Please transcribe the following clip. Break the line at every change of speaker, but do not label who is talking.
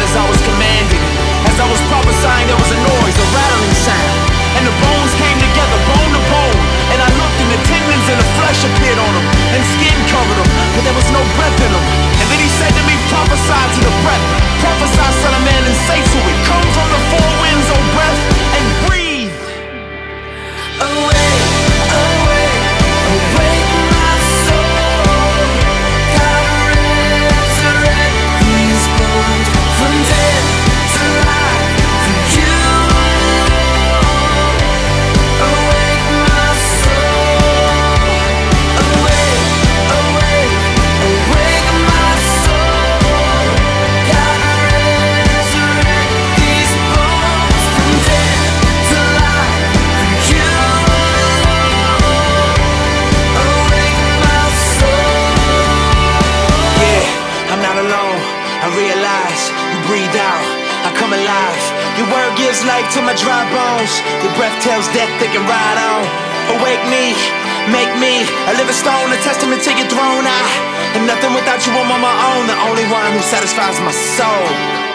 as I was commanding. As I was prophesying, there was a noise, a rattling sound, and the bones came together, bone to bone. And I looked, and the tendons and the flesh appeared on them, and skin covered them, but there was no breath in them. And then he said to me, prophesy to the breath, prophesy, son of man, and say to it, come from the four winds, O breath, and breathe. Awake, awake, awake my soul. God resurrect these bones from death to life for you. Awake my soul. Awake, awake, awake my soul. God resurrect these bones from death to life for you. Awake my soul. Yeah, I'm not alone. I realize you breathe out, I come alive. Your word gives life to my dry bones. Your breath tells death they can ride on. Awake me, make me a living stone, a testament to your throne. I am nothing without you, I'm on my own, the only one who satisfies my soul.